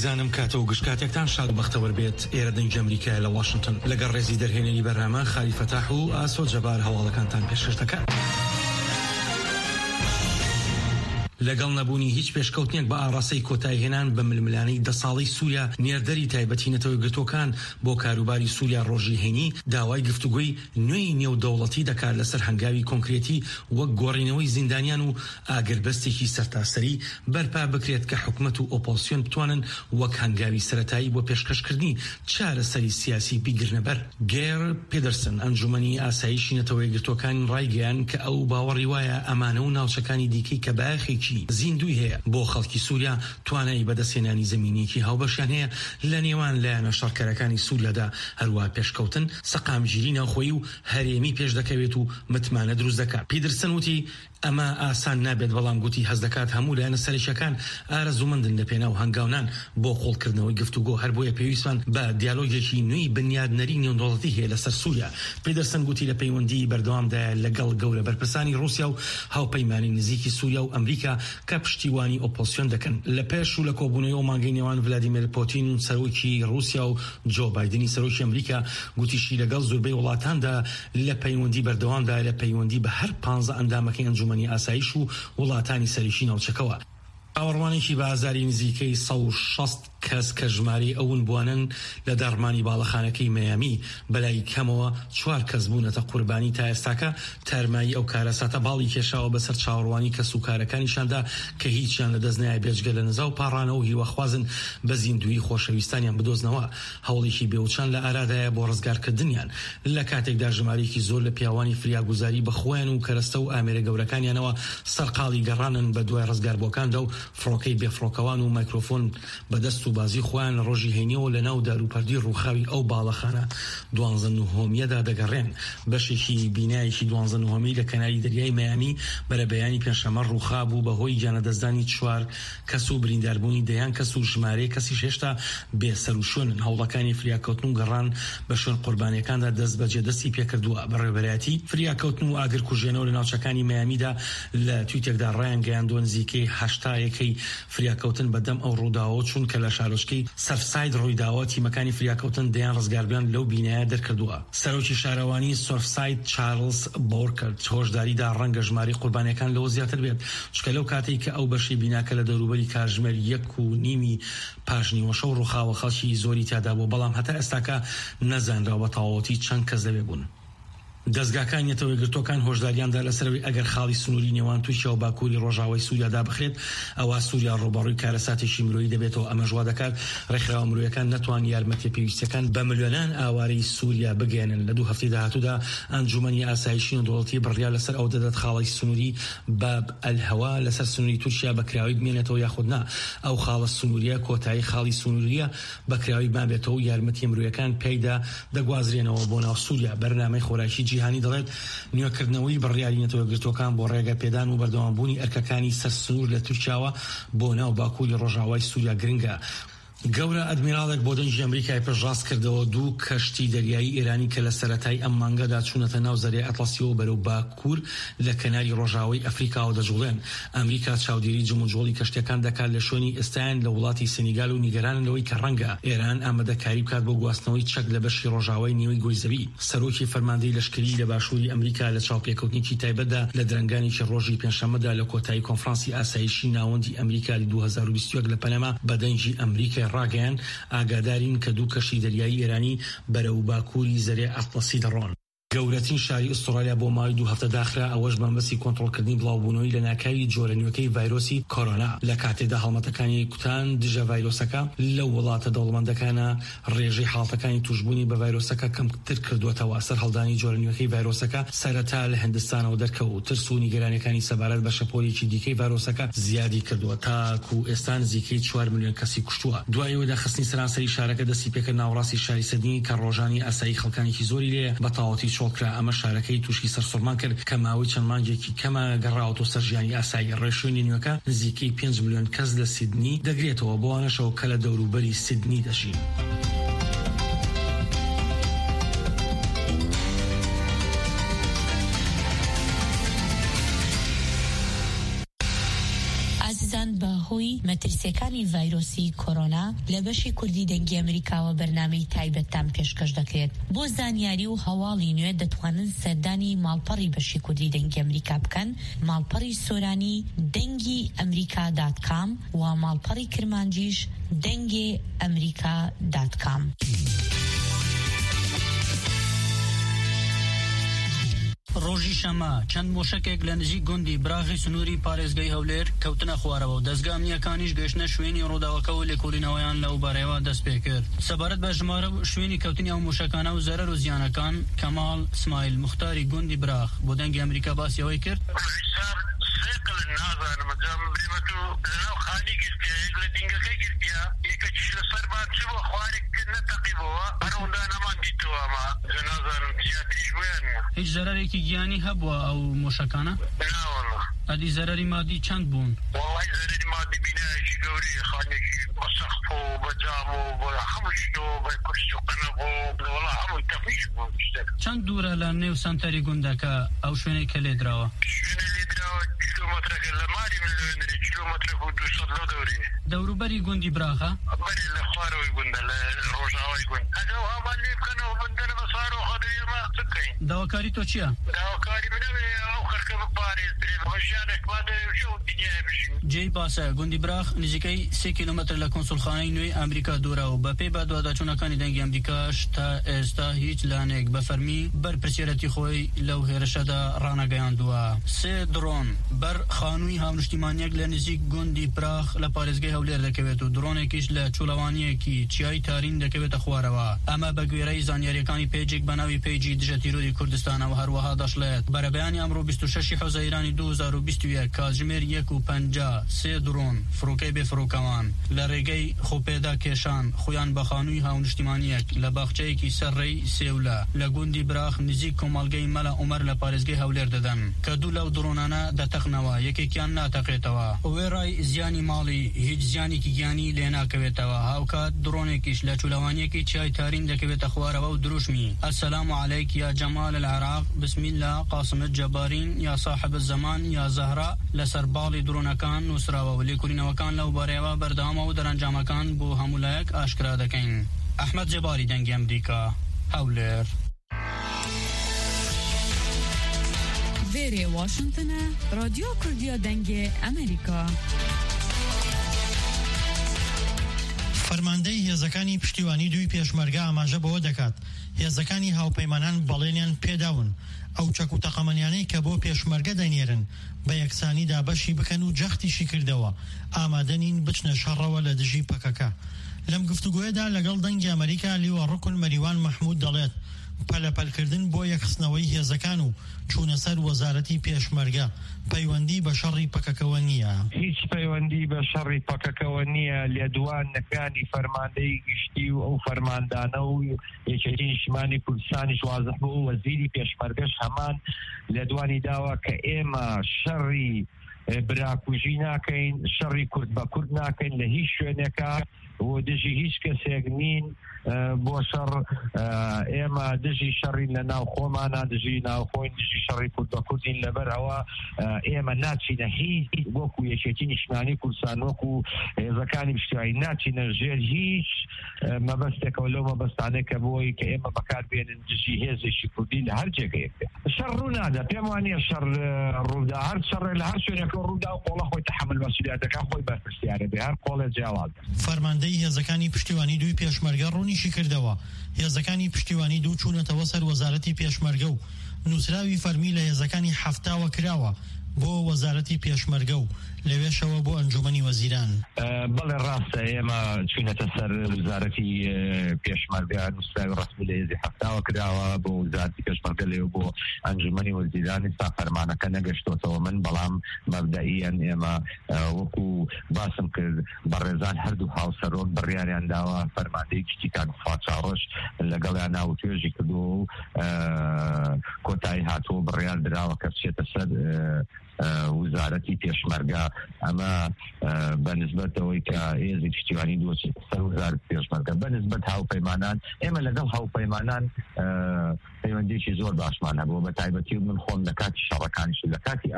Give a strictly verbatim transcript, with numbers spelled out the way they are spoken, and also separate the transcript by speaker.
Speaker 1: هیزانم کاتە و گشتکاتێکتان شاد بەختەوەر بێت. ئێرە دەنگ ئەمریکای لە واشنگتن لەگەڵ ڕێزی دەرهێنەری بەرنامە خالی فەتاح و ئاسۆ جەبار هەواڵەکانتان پێشکەش دەکات. لەگەڵ نەبوونی هیچ پێشکەوتنێک بە ئاڕاستەی کۆتایهێنان بە ململانەی دە ساڵی سووریا نێردەری تایبەتی نەتەوەی گرتوەکان بۆ کاروباری سووریا ڕۆژی هێنی داوای گفتوگوی نوێی نێودەوڵەتی دەکات لەسەر هەنگاوی کۆنکرێتی وەک گۆڕینەوەی زیندانیان و ئاگربەستێکی سەرتاسەری بەرپا بکرێت کە حکومەت و ئۆپۆزیسیۆن بتوانن وەک هەنگاوی سەرەتایی بۆ پێشکەشکردنی چارەسەری سیاسی بیگرنەبەر. گێر پێدەرسن ئەنجومەنی ئاسایشی نەتەوەی گرتوەکان ڕایگەیان کە ئەو باوەڕی وایە ئەمانە و ناوچەکانی دیکەی کە باخێکی زیندوی هەیە بۆ خەڵکی سووریا توانایی بەدەستێنانی زمینێکی هاوبەشیان هەیە لە نێوان لایەنە شەڕکەرەکانی سووریادا هەروە پێشکەوتن سەقامگیری ناوخۆیی و هەرێمی پێش دەکەوێت و متمانە دروست دەکات. پیدرسن وتی ئەمە ئاسان نابێت، بەڵام گوتی هەز دەکات هەموو لایەنە سەرکیەکان ئارەزومەندن لە پێناو هەنگاونان بۆ قۆڵکردنەوەی گفتوگۆ هەر بۆیە پێویستمان بە دیالۆگێکی نوێی بنیادنەری نێودەوڵەتی هەیە لەسەر سووریا. پیدرسن گوتی لە پەیوەندی بەردەوامدایە لەگەڵ گەورە بەرپرسانی رووسیا و هاوپەیمانی نزیکی سووریا و ئەمریکا کە پشتیوانی ئۆپۆزیسیۆن دەکەن. لە پێش و لە کۆبوونەوەی مانگەی نێوان ڤلادیمیر پۆتین و سەرۆکی رووسیا و جۆ بایدنی سەرۆکی ئەمریکا گوتیشی لەگەڵ زۆربەی وڵاتاندا لە پەیوەندی بەردەوامدا لە پەیوەندی بە هەر پانزە ئەندامەکەی ئەنجومەنی ئاسایش و وڵاتانی سەرەکی ناوچەکەوە. ئاوەڕوانێکی بە ئازاری نزیکەی سەد و شەست کەس کە ژمارەی ئەوون بوانن لە داڕمانی باڵەخانەکەی مەیامی بەلای کەمەوە چوار کەس بوونەتە قوربانی تا ئێستاکە تارمایی ئەو کارەساتە باڵی کێشاوە بەسەر چاوەڕوانی کەس و کارەکانیشاندا کە هیچیان لە دەستنایە بێجگە لە نزا و پاڕانەوە هیوەخوازن بە زیندوی خۆشەویستانیان بدۆزنەوە. هەوڵێکی بێوچان لە ئارادایە بۆ ڕزگارکردنیان لە کاتێکدا ژمارەیەکی زۆر لە پیاوانی فریاگوزاری بەخۆیان و کەرەستە و ئامێرە گەورەکانیانەوە سەرقاڵی گەڕانن بە دوای ڕزگاربووەکاندا و فڕۆکەی بێفڕۆکەوان و مایکرۆفۆن بەدەست و بازی خۆیان لە ڕۆژی هێنیەوە لە ناو داروپەردی ڕووخاوی ئەو باڵەخانە دوانزە نۆهەمیەدا دەگەڕێن. بەشێکی بینایەکی دوانزە نۆهەمی لە کەناری دەریای مەیامی بەرەبەیانی پێنجشەممە ڕووخا بوو بەهۆی گیانەدەستدانی چوار کەس و برینداربوونی دەیان کەس و ژمارەی کەسی هێشتا بێسەر و شوێنن. هەوڵەکانی فریاکەوتن و گەڕان بە شوێن قوربانیەکاندا دەست بەجێ دەستی پێکردووە. بەڕێوەبەرایەتی فریاکەوتن و ئاگرکوژێنەوە لە ناوچەکانی مەیامیدا لە تویتێکدا ڕایان گەیاندووە نزیکەی هەشتا یەکەی فریاکەوتن بەدەم ئەو ڕووداوە چون کە لە شارۆچکەی سەرفساید ڕوویداوە تیمەکانی فریاکەوتن دەیان ڕزگاربیان لەو بینایە دەرکردووە. سەرۆکی شارەوانی سەرفساید چارلز بۆرکرد هۆشداریدا ڕەنگە ژمارەی قوربانیەکان لەوە زیاتر بێت، چکە لەو کاتێک کە ئەو بەشی بیناکە لە دەوروبەری کاتژمێر یەک و نیمی پاشنیوەشە و ڕووخاوە خەڵکی زۆری تیادا بوو، بەڵام هەتا ئێستاکە نەزانراوە بە تەواوەتی چەند کەس دەبێ بوون. دەستگاکان نێتەوەی گرتوەکان هۆشداریاندا لەسەرەوەی ئەگەر خاڵی سنووری نێوان تووشیا و باکووری ڕۆژاوای سووریادا بخرێت ئەوە سووریا ڕووبەڕووی کارەساتێکی مرۆیی دەبێتەوە. ئەمە ژوا دەکات ڕێکخراوە مرۆیەکان نەتوان یارمەتی پێویستەکان بە ملیۆنان ئاوارەی سووریا بگەێنن. لە دوو هەفتەی داهاتوودا ئەنجومەنی ئاسایشی نێودەوڵەتی بڕیا لەسەر ئەو دەدات خاڵی سنووری باب ئەلهەوا لەسەر سنووری تورکیا بەکراوی بمێنێتەوە یاخودنا ئەو خاڵە سنووریە کۆتایی خاڵی سنووریە بەکراوی مابێتەوە و یارمەتی مرۆیەکان پێیدا دەگوازرێنەوە بۆ ناو سووریا. بەرنامەی خۆراکی جیهانی دەڵێت نوێکردنەوەی بڕیاری نەتەوەی گرتوەکان بۆ ڕێگە پێدان و بەردەوامبوونی ئەرکەکانی سەر سنوور لە تورکیاوە بۆ ناو باکووری ڕۆژاوای سووریا گرنگە. گەورە ئەدمیراڵێک بۆ دەنگی ئەمریکای پێشڕاست کردەوە دوو کەشتی دەریایی ئێرانی کە لە سەرەتای ئەم مانگەدا چوونەتە ناو زەریای ئەتڵەسیەوە بەرەو باکوور لە کەناری ڕۆژاوای ئەفریقاوە دەجوڵێن. ئەمریکا چاودێری جموجۆڵی کەشتەکان دەکات لە شوێنی ئێستایان لە وڵاتی سێنیگال و نیگەرانن لەوەی کە ڕەنگە ئێران ئامادەکاری بکات بۆ گواستنەوەی چەک لە بەشی ڕۆژاوای نیوەی گۆیزەوی. سەرۆکی فەرماندەی لەشکری لە باشووری ئەمریکا لە چاوپێکەوتنێکی تایبەتدا لە درەنگانێکی ڕۆژی پێنجشەممەدا لە کۆتایی کۆنفرانسی ئاسایشی ناوەندی ئەمریکای دوو هەزار و بیست و یەک لە پەنەما بە دەنگی ئەمریکای ڕاگەیان ئاگادارین کە دوو کەشتی دەریایی ئێرانی بەرەو باکووری زەریای ئەتڵەسی دەڕۆن. گەورەترین شاری ئوسترالیا بۆ ماوەی دوو هەفتە داخرا، ئەوەش بەمبەستی کۆنتڕۆڵکردنی بڵاوبوونەوەی لە ناکاوی جۆرەنوێکەی ڤایرۆسی کۆرۆنا. لە کاتێکدا هەڵمەتەکانی کوتان دژە ڤایرۆسەکە لە وڵاتە دەوڵەمەندەکانە ڕێژەی حاڵەتەکانی توشبوونی بە ڤایرۆسەکە کەمتر کردووەتەوە. سەر هەڵدانی جۆرەنوێکەی ڤایرۆسەکە سەرەتا لە هیندستانەوە دەرکەوت. ترس و نیگەرانیەکانی سەبارەت بە شەپۆلێکی دیکەی ڤایرۆسەکە زیادی کردووە تاکو ئێستا نزیکەی چوار ملیۆن کەسی کوشتووە. دوایەوە داخستنی سەرانسەری شارەکە دەستی پێکرد ناوەڕاستی شاری سیدنی کە ڕۆژانی ئاسایی خەڵکانێکی زۆری لێ بە تەواوەتی چۆڵکرا. ئەمە شارەکەی تووشی سەرسوڕمان کرد کە ماوەی چەند مانگێکی کەمە گەڕاوەتەوە سەر ژیانی ئاسایی. ڕێشوێنی نوێەکە نزیکەی پێنج ملیۆن کەس لە سیدنی دەگرێتەوە بۆوانەشەوە کە لە دەوروبەری سیدنی دەژین.
Speaker 2: ئازیزان بەهۆی مەترسیەکانی ڤایرۆسی کۆرۆنا لە بەشی کوردی دەنگی ئەمریکاوە بەرنامەی تایبەتتان پێشکەش دەکرێت. بۆ زانیاری و هەواڵی نوێ دەتوانن سەردانی ماڵپەڕی بەشی کوردی دەنگی ئەمریکا بکەن، ماڵپەڕی سۆرانی دەنگی ئەمریکا دات کام و ماڵپەڕی کرمانجیش دەنگی ئەمریکا دات کام.
Speaker 3: ڕۆژی شەمە چەند مۆشەکێک لە نزیک گوندی براخی سنووری پارێزگای هەولێر کەوتنە خوارەوە و دەستگا ئەمنیەکانیش گەشتنە شوێنی ڕووداوەکە و لێکۆڵینەوەیان لەو بارەیەوە دەست پێ کرد. سەبارەت بە ژمارە شوێنی کەوتنی ئەو مۆشەکانە و زەرەر و زیانەکان کەماڵ سمایل مختاری گوندی براخ بۆ دەنگی ئەمریکا باسی ئەوەی کرد.
Speaker 4: نازانم جام برێمەتو لەناو خانی گرتیا یەک لە دینگەکەی گرتیا یەکەکیش لەسەر بان چ بۆ خوارێک نەتەقیبەوە هەروەندا نەمان دیتەوە ئەمە نازانم زیاتریش بۆیان
Speaker 3: هیچ زەرەرێکی گیانی هەبووە ئەو مۆشەکانە؟
Speaker 4: ناوەڵڵا.
Speaker 3: ئەدی زەرەری مادی چەند بوون؟
Speaker 4: وەڵڵای زەرەری مادی بینایەکی گەورەی خانێکی بە سەقف و بە جام و بە هەموو شتۆ بە کورس و قەنەف و وەڵڵا هەمووی تەقیش بوون شتێک.
Speaker 3: چەند دوورە لە نێو سەنتەری گوندەکە ئەو شوێنەی کە لێدراوە؟
Speaker 4: شوێنە لێدراوە کیلۆمەترەکە لە ماری من لەوێنێ کیلۆمەترێک و دووسەد لەو دەورێ.
Speaker 3: دەوروبەری گوندی براخە؟
Speaker 4: بەرێ لە خوارەوەی گوندە لە ڕۆژاوای گوند. ئەگەڵ هەمان لێ بکەنەوە بندەنە بە سارۆخە دەوێمە بکەین.
Speaker 3: داواکاری تۆ چییە؟
Speaker 4: داواکاری منەوێ ئەو خەرکە بپارێزرێت بەژیانێک وا دەوێ و دنیای بژین.
Speaker 3: جێی باسە گوندی براخ نزیکەی سێ کیلۆمەتر لە کۆنسولخانەی نوێی ئەمریکا دوورەوە و بەپێی بە دوواداچوونەکانی دەنگی ئەمریکاش تا ئێستا هیچ لانێک بە فەرمی بەر پرسیارەتی خۆی لەو هێرشەدا ڕانەگەیاندووە. سێ درۆن بەر خانووی هاونیشتیمانیەک لە نزیک گوندی براخ لە پارێزگای هەولێر دەکەوێت و درۆنێکیش لە چوڵەوانیەکی چیای تارین دەکەوێتە خوارەوە. ئەمە بە گوێرەی زانیاریەکانی پیجێک بە ناوی پیجی دژە تیرۆری کوردستانە و هەروەها دەشڵێت بەرەبەیانی ئەمڕۆ بیست و شەشی حوزەیرانی دوو هەزار و بیست و یەک کاتژمێر یەک و پەنجا سێ درۆن فڕۆکەی بێفڕۆکەوان لە ڕێگەی خۆپێدا کێشان خۆیان بە خانووی هاونیشتیمانیەک لە باخچەیەکی سەرڕێی سێولە لە گوندی براخ نزیک کۆمەڵگەی مەلا عومەر لە پارێزگای هەولێر دەدەن کە دوو لەو درۆنانە دەتەقنەوە، یەکێکیان ناتەقێتەوە. وێڕای زیانی ماڵی هیچ زیانێکی گیانی لێ ناکەوێتەوە. هاوکات درۆنێکیش لە چولەوانیەکی چای تارین دەکەوێتە خوارەوە و دروشمی. السلام عليك يا جمال العراق، بسم الله قاسم الجبارين يا صاحب الزمان يا زهرة. لەسەر باڵی درۆنەکان نووسراوە و لێکۆڵینەوەکان لەو بارەیەوە بەردەوامە و دەرەنجامەکان بۆ هەمولایەک ئاشکرا دەکەین. ئەحمەد جەباری دەنگی ئەمریکا، هەولێر.
Speaker 5: وێرێ واشنگتنە، رادیۆ کوردیە دەنگی ئەمریکا.
Speaker 6: فەرماندەی هێزەکانی پشتیوانی دوی پێشمەرگە ئاماژە بەوە دەکات هێزەکانی هاوپەیمانان بەڵێنیان پێداون ئەو چەک و تەقەمەنیانەی کە بۆ پێشمەرگە دەنێرن بە یەکسانیدا بەشی بکەن و جەختیشی کردەوە ئامادەنین بچنە شەڕەوە لە دژی پەکەکە. لەم گفتوگوۆیەدا لەگەڵ دەنگی ئەمریکا لیوە ڕوکن مەریوان مەحموود دەڵێت پەلەپەلکردن بۆ یەکخستنەوەی هێزەکان و چوونە سەر وەزارەتی پێشمەرگە پەیوەندی بە شەڕی پەکەکەوە نییە.
Speaker 7: هیچ پەیوەندی بە شەڕی پەکەکەوە نییە. لێدوانەکانی فەرماندەی گشتی و ئەو فەرماندانە و یەکێتی نیشتیمانی کوردستانیش وازح بوو و وەزیری پێشمەرگەش هەمان لێدوانی داوە کە ئێمە شەڕی براکوژی ناکەین، شەڕی کورد بە کورد ناکەین لە هیچ شوێنێکە و دژی هیچ کەسێک نین بۆ شەڕ. ئێمە دژی شەڕین لە ناو خۆمانە، دژی ناوخۆین، دژی شەڕی کورد بە کوردین. لەبەر ئەوە ئێمە ناچینە هیچ وەکو یەکێتی نیشتیمانی کوردستان وەکو هێزەکانی پشتیوانی ناچینە ژێر هیچ مەبەستێکەوە لەو مەبەستانەی کە بۆی کە ئێمە بەکاربێنن دژی هێزێکی کوردی لە هەر جێگەیەک بێت. شەڕ ڕوو نادا، پێم وانییە شەڕ ڕوودا، هەر شەڕێ لە هەر شوێنێکە ڕوودا و قۆڵە خۆی تەحمل مەسئولیەتەکە خۆی بەرپرسیارە بێ، هەر قۆڵێ جیاواز.
Speaker 6: فەرماندەی هێزەکانی پشتیوانی دوی پێشمەرگە ڕوونیشی کردەوە هێزەکانی پشتیوانی دوو چوونەتەوە سەر وەزارەتی پێشمەرگە و نووسراوی فەرمی لە هێزەکانی هەفتاوە کراوە بۆ وەزارەتی پێشمەرگە و لەوێشەوە بۆ ئەنجومەنی وەزیران.
Speaker 7: بەڵێ ڕاستە ئێمە چوونەتە سەر وەزارەتی پێشمەرگە، نووسراوی ڕەسمی لە هێزی هەفتاوە کراوە بۆ وەزارەتی پێشمەرگە لێو بۆ ئەنجومەنی وەزیرانی سا فەرمانەکە نەگەشتۆتەوە من، بەڵام مەبدەئیەن ئێمە وەکو باسم کرد بەڕێزان هەردوو هاوسەرۆک بڕیاریان داوە فەرماندەی گشتی کاک فاچاڕۆژ لەگەڵیان ناو توێژی کردو و کۆتایی هاتووە بڕیار دراوە کە بچێتە سەر وزارەتی پێشمەرگە. ئەمە بەنسبەتەوەی کە هێزی پشتیوانی دۆچێت سەر وزارەتی پێشمەرگە بەنسبەت هاوپەیمانان ئێمە لەگەڵ هاوپەیمانان پەیوەندیی زۆر باشمان هەبوو، بە تایبەتی من خۆم لە کاتی شەڕەکانیش لە کاتی